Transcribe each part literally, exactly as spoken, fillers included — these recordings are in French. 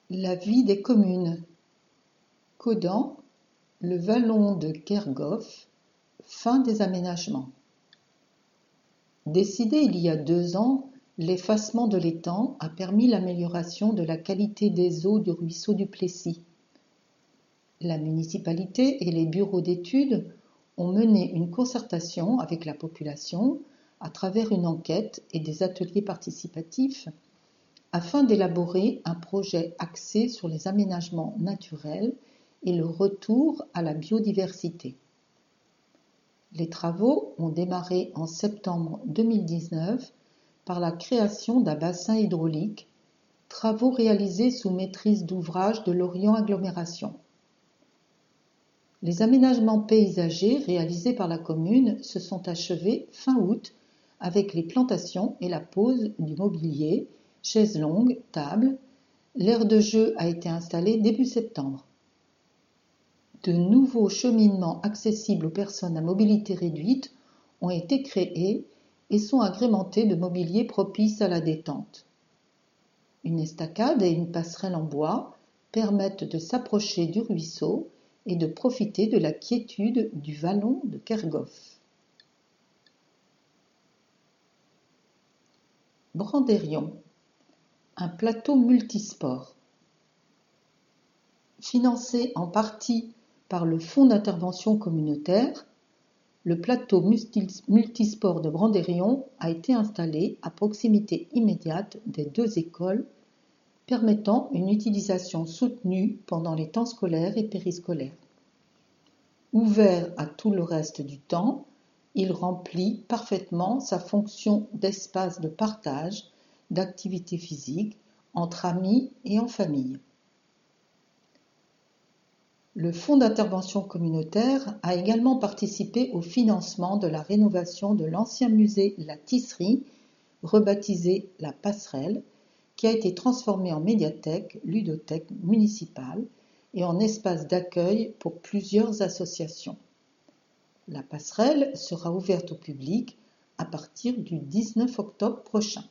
La vie des communes. Caudan, le vallon de Kerghoff, fin des aménagements. Décidé il y a deux ans, l'effacement de l'étang a permis l'amélioration de la qualité des eaux du ruisseau du Plessis. La municipalité et les bureaux d'études ont mené une concertation avec la population à travers une enquête et des ateliers participatifs afin d'élaborer un projet axé sur les aménagements naturels et le retour à la biodiversité. Les travaux ont démarré en septembre deux mille dix-neuf par la création d'un bassin hydraulique, travaux réalisés sous maîtrise d'ouvrage de Lorient Agglomération. Les aménagements paysagers réalisés par la commune se sont achevés fin août avec les plantations et la pose du mobilier, chaises longues, tables. L'aire de jeu a été installée début septembre. De nouveaux cheminements accessibles aux personnes à mobilité réduite ont été créés et sont agrémentés de mobilier propice à la détente. Une estacade et une passerelle en bois permettent de s'approcher du ruisseau et de profiter de la quiétude du vallon de Kerghoff. Brandérion, un plateau multisport. Financé en partie par le Fonds d'intervention communautaire, le plateau multisport de Brandérion a été installé à proximité immédiate des deux écoles, permettant une utilisation soutenue pendant les temps scolaires et périscolaires. Ouvert à tout le reste du temps, il remplit parfaitement sa fonction d'espace de partage, d'activités physiques, entre amis et en famille. Le Fonds d'intervention communautaire a également participé au financement de la rénovation de l'ancien musée La Tisserie, rebaptisé La Passerelle, qui a été transformé en médiathèque, ludothèque municipale et en espace d'accueil pour plusieurs associations. La passerelle sera ouverte au public à partir du dix-neuf octobre prochain.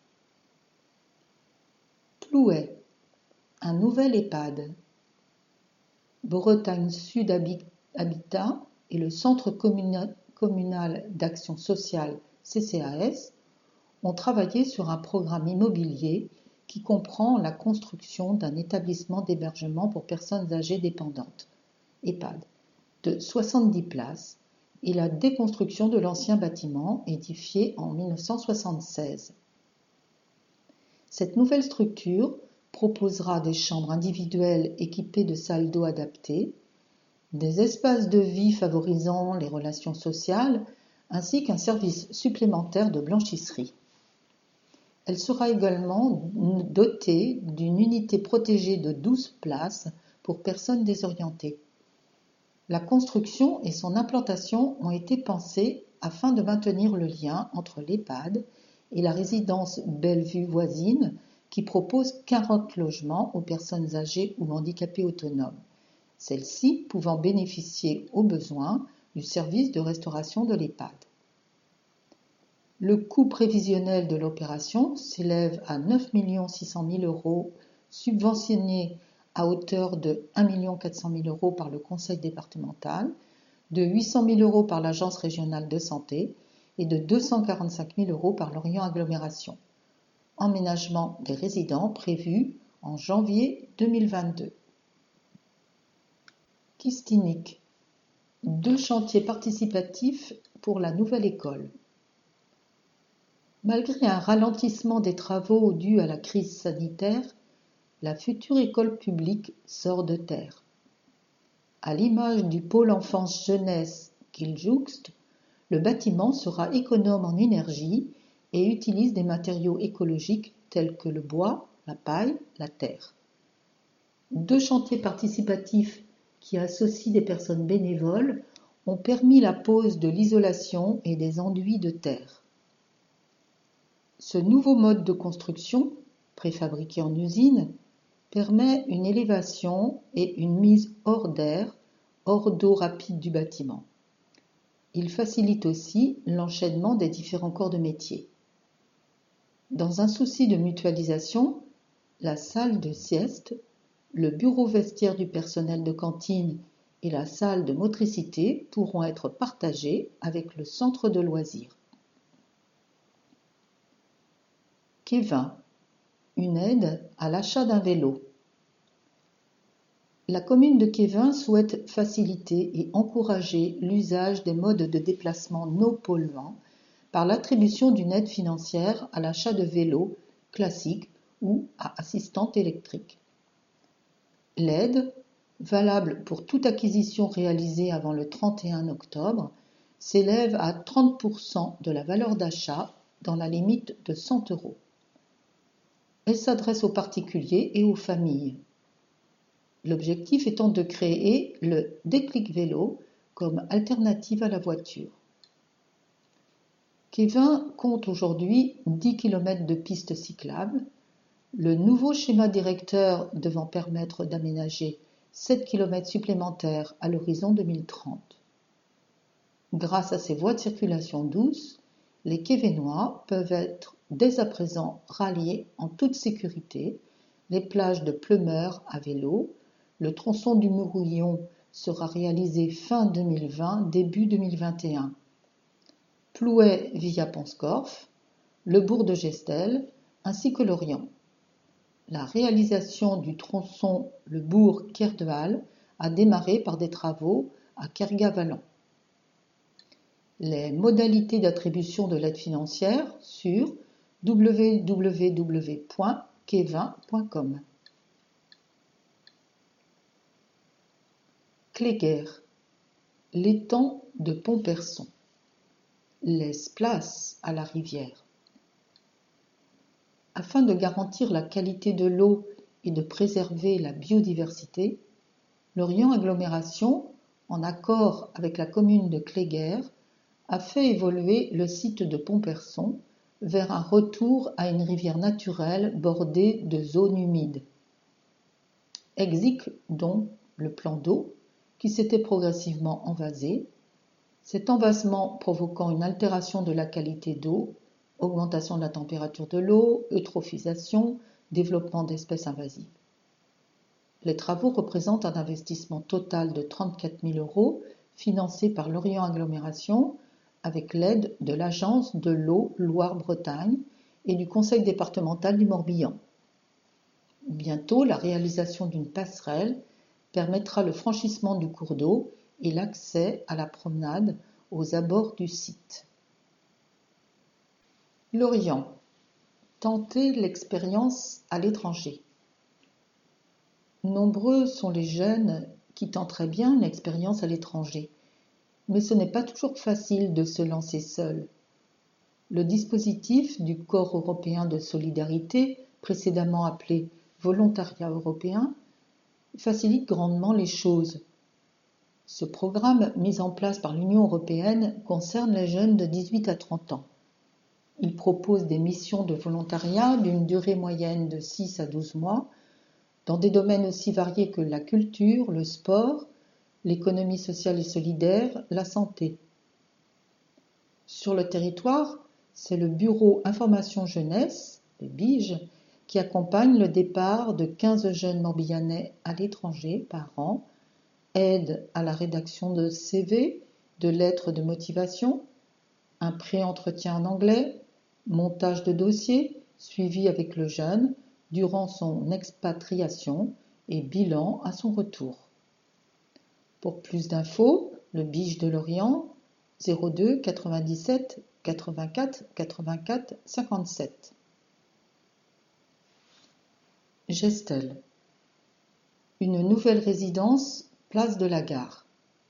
Plouay, un nouvel EHPAD. Bretagne Sud Habitat et le Centre communal d'action sociale C C A S ont travaillé sur un programme immobilier qui comprend la construction d'un établissement d'hébergement pour personnes âgées dépendantes, EHPAD, de soixante-dix places et la déconstruction de l'ancien bâtiment édifié en mille neuf cent soixante-seize. Cette nouvelle structure proposera des chambres individuelles équipées de salles d'eau adaptées, des espaces de vie favorisant les relations sociales, ainsi qu'un service supplémentaire de blanchisserie. Elle sera également dotée d'une unité protégée de douze places pour personnes désorientées. La construction et son implantation ont été pensées afin de maintenir le lien entre l'EHPAD et la résidence Bellevue voisine qui propose quarante logements aux personnes âgées ou handicapées autonomes, celles-ci pouvant bénéficier au besoin du service de restauration de l'EHPAD. Le coût prévisionnel de l'opération s'élève à neuf millions six cent mille euros, subventionné à hauteur de un million quatre cent mille euros par le Conseil départemental, de huit cent mille euros par l'Agence régionale de santé et de deux cent quarante-cinq mille euros par Lorient Agglomération. Emménagement des résidents prévu en janvier deux mille vingt-deux. Kistinic, deux chantiers participatifs pour la nouvelle école. Malgré un ralentissement des travaux dû à la crise sanitaire, la future école publique sort de terre. À l'image du pôle enfance-jeunesse qu'il jouxte, le bâtiment sera économe en énergie et utilise des matériaux écologiques tels que le bois, la paille, la terre. Deux chantiers participatifs qui associent des personnes bénévoles ont permis la pose de l'isolation et des enduits de terre. Ce nouveau mode de construction, préfabriqué en usine, permet une élévation et une mise hors d'air, hors d'eau rapide du bâtiment. Il facilite aussi l'enchaînement des différents corps de métier. Dans un souci de mutualisation, La salle de sieste, le bureau vestiaire du personnel de cantine et la salle de motricité pourront être partagés avec le centre de loisirs. Kevin, une aide à l'achat d'un vélo. La commune de Kevin souhaite faciliter et encourager l'usage des modes de déplacement non polluants par l'attribution d'une aide financière à l'achat de vélos classiques ou à assistante électrique. L'aide, valable pour toute acquisition réalisée avant le trente et un octobre, s'élève à trente pour cent de la valeur d'achat dans la limite de cent euros. Elle s'adresse aux particuliers et aux familles. L'objectif étant de créer le déclic vélo comme alternative à la voiture. Kevin compte aujourd'hui dix kilomètres de pistes cyclables, le nouveau schéma directeur devant permettre d'aménager sept kilomètres supplémentaires à l'horizon deux mille trente. Grâce à ces voies de circulation douces, les Kevenois peuvent être dès à présent ralliés en toute sécurité les plages de Pleumeur à vélo. Le tronçon du Mourouillon sera réalisé fin deux mille vingt, début deux mille vingt et un. Plouay via Ponscorf, le bourg de Gestel, ainsi que l'Orient. La réalisation du tronçon le bourg-Kerdeval a démarré par des travaux à Kergavallon. Les modalités d'attribution de l'aide financière sur w w w point kevin point com. Cléguer, l'étang de Pontperson, laisse place à la rivière. Afin de garantir la qualité de l'eau et de préserver la biodiversité, l'Orient Agglomération, en accord avec la commune de Cléguer, a fait évoluer le site de Pontperson vers un retour à une rivière naturelle bordée de zones humides. Existe donc le plan d'eau qui s'était progressivement envasé, cet envasement provoquant une altération de la qualité d'eau, augmentation de la température de l'eau, eutrophisation, développement d'espèces invasives. Les travaux représentent un investissement total de trente-quatre mille euros financé par l'Orient Agglomération avec l'aide de l'Agence de l'eau Loire-Bretagne et du Conseil départemental du Morbihan. Bientôt, la réalisation d'une passerelle permettra le franchissement du cours d'eau et l'accès à la promenade aux abords du site. Lorient. Tenter l'expérience à l'étranger. Nombreux sont les jeunes qui tenteraient bien l'expérience à l'étranger, mais ce n'est pas toujours facile de se lancer seul. Le dispositif du Corps européen de solidarité, précédemment appelé Volontariat européen, facilite grandement les choses. Ce programme mis en place par l'Union européenne concerne les jeunes de dix-huit à trente ans. Il propose des missions de volontariat d'une durée moyenne de six à douze mois dans des domaines aussi variés que la culture, le sport, l'économie sociale et solidaire, la santé. Sur le territoire, c'est le Bureau Information Jeunesse, le B I J, qui accompagne le départ de quinze jeunes morbihanais à l'étranger par an, aide à la rédaction de C V, de lettres de motivation, un pré-entretien en anglais, montage de dossier, suivi avec le jeune durant son expatriation et bilan à son retour. Pour plus d'infos, le B I J de Lorient, zéro deux quatre-vingt-dix-sept quatre-vingt-quatre quatre-vingt-quatre cinquante-sept. Gestel. Une nouvelle résidence, place de la Gare.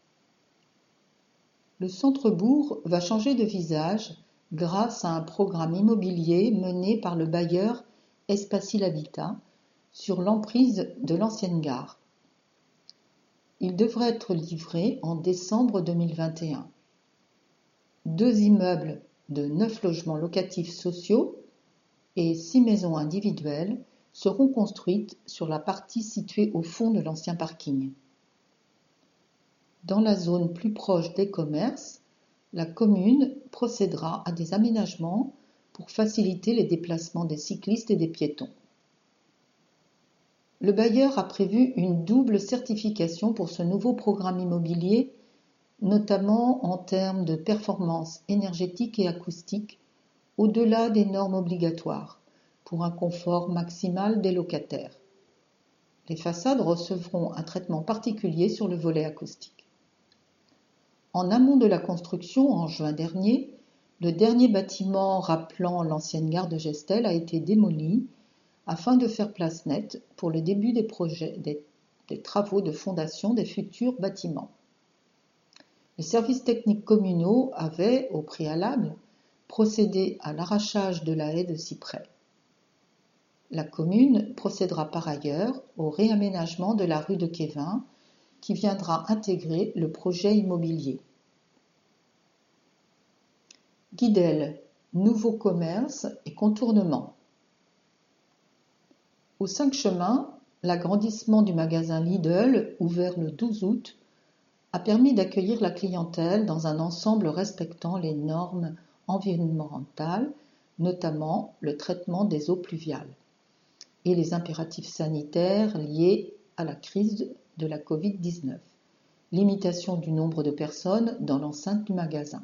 Le centre-bourg va changer de visage grâce à un programme immobilier mené par le bailleur Espacil Habitat sur l'emprise de l'ancienne gare. Il devrait être livré en décembre deux mille vingt et un. Deux immeubles de neuf logements locatifs sociaux et six maisons individuelles seront construites sur la partie située au fond de l'ancien parking. Dans la zone plus proche des commerces, la commune procédera à des aménagements pour faciliter les déplacements des cyclistes et des piétons. Le bailleur a prévu une double certification pour ce nouveau programme immobilier, notamment en termes de performance énergétique et acoustique, au-delà des normes obligatoires, pour un confort maximal des locataires. Les façades recevront un traitement particulier sur le volet acoustique. En amont de la construction, en juin dernier, le dernier bâtiment rappelant l'ancienne gare de Gestel a été démoli afin de faire place nette pour le début des, projets, des, des travaux de fondation des futurs bâtiments. Les services techniques communaux avaient, au préalable, procédé à l'arrachage de la haie de cyprès. La commune procédera par ailleurs au réaménagement de la rue de Quévin qui viendra intégrer le projet immobilier. Guidel, nouveau commerce et contournement. Aux cinq chemins, l'agrandissement du magasin Lidl, ouvert le douze août, a permis d'accueillir la clientèle dans un ensemble respectant les normes environnementales, notamment le traitement des eaux pluviales, et les impératifs sanitaires liés à la crise de la covid dix-neuf, limitation du nombre de personnes dans l'enceinte du magasin.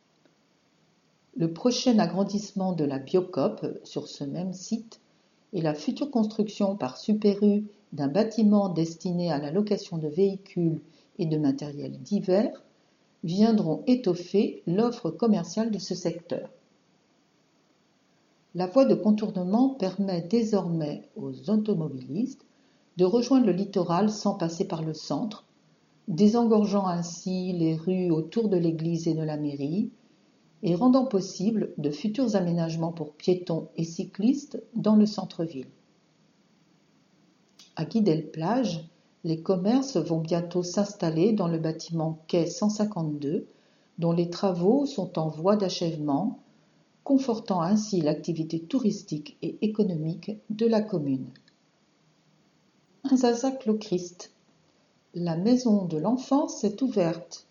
Le prochain agrandissement de la Biocoop sur ce même site et la future construction par Super U d'un bâtiment destiné à la location de véhicules et de matériel divers viendront étoffer l'offre commerciale de ce secteur. La voie de contournement permet désormais aux automobilistes de rejoindre le littoral sans passer par le centre, désengorgeant ainsi les rues autour de l'église et de la mairie, et rendant possible de futurs aménagements pour piétons et cyclistes dans le centre-ville. À Guidel-Plage, les commerces vont bientôt s'installer dans le bâtiment quai cent cinquante-deux, dont les travaux sont en voie d'achèvement, confortant ainsi l'activité touristique et économique de la commune. Inzazac-le-Christ. La maison de l'enfance est ouverte.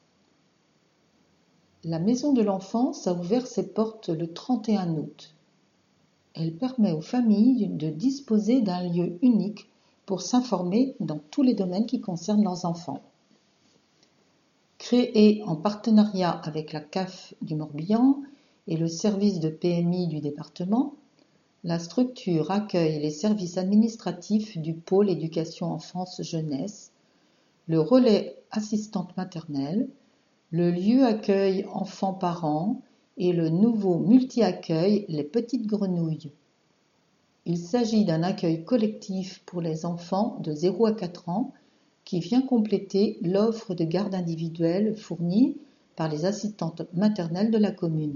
La maison de l'enfance a ouvert ses portes le trente et un août. Elle permet aux familles de disposer d'un lieu unique pour s'informer dans tous les domaines qui concernent leurs enfants. Créée en partenariat avec la C A F du Morbihan et le service de P M I du département, la structure accueille les services administratifs du pôle éducation enfance-jeunesse, le relais assistante maternelle, le lieu accueil enfants-parents et le nouveau multi-accueil Les Petites Grenouilles. Il s'agit d'un accueil collectif pour les enfants de zéro à quatre ans qui vient compléter l'offre de garde individuelle fournie par les assistantes maternelles de la commune.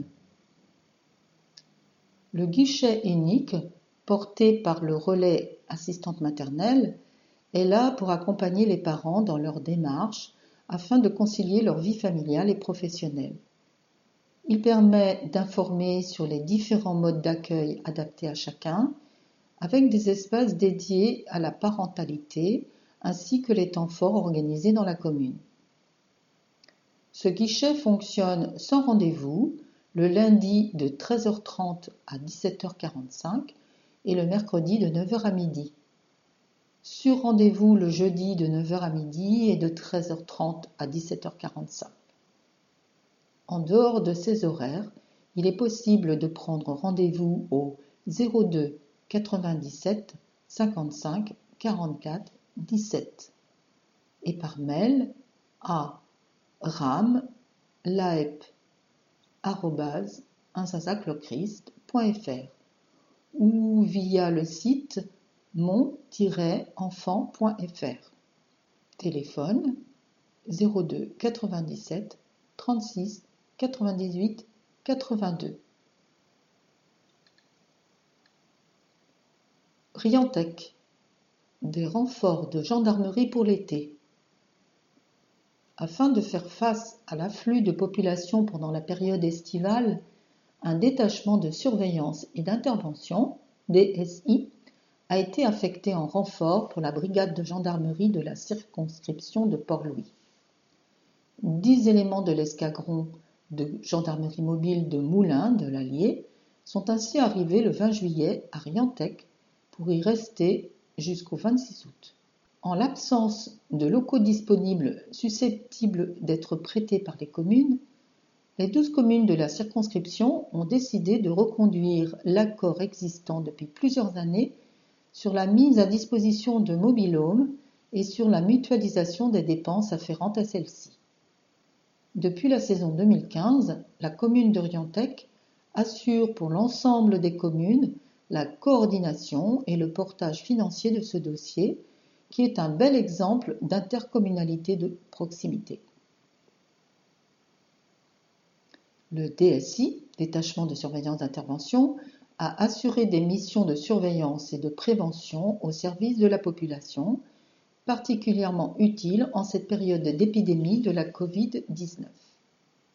Le guichet unique, porté par le relais assistante maternelle, est là pour accompagner les parents dans leur démarche afin de concilier leur vie familiale et professionnelle. Il permet d'informer sur les différents modes d'accueil adaptés à chacun, avec des espaces dédiés à la parentalité ainsi que les temps forts organisés dans la commune. Ce guichet fonctionne sans rendez-vous le lundi de treize heures trente à dix-sept heures quarante-cinq et le mercredi de neuf heures à midi. Sur rendez-vous le jeudi de neuf heures à midi et de treize heures trente à dix-sept heures quarante-cinq. En dehors de ces horaires, il est possible de prendre rendez-vous au zéro deux quatre-vingt-dix-sept cinquante-cinq quarante-quatre dix-sept et par mail à ram laep arobase inzazaclochrist point fr ou via le site mon tiret enfant point fr. Téléphone zéro deux quatre-vingt-dix-sept trente-six quatre-vingt-dix-huit quatre-vingt-deux. Riantec. Des renforts de gendarmerie pour l'été. Afin de faire face à l'afflux de population pendant la période estivale, un détachement de surveillance et d'intervention, D S I, a été affecté en renfort pour la brigade de gendarmerie de la circonscription de Port-Louis. Dix éléments de l'escadron de gendarmerie mobile de Moulins de l'Allier sont ainsi arrivés le vingt juillet à Riantec pour y rester jusqu'au vingt-six août. En l'absence de locaux disponibles susceptibles d'être prêtés par les communes, les douze communes de la circonscription ont décidé de reconduire l'accord existant depuis plusieurs années sur la mise à disposition de mobil-homes et sur la mutualisation des dépenses afférentes à celles-ci. Depuis la saison deux mille quinze, la commune de Riantec assure pour l'ensemble des communes la coordination et le portage financier de ce dossier, qui est un bel exemple d'intercommunalité de proximité. Le D S I, Détachement de surveillance d'intervention, a assuré des missions de surveillance et de prévention au service de la population, particulièrement utiles en cette période d'épidémie de la covid dix-neuf.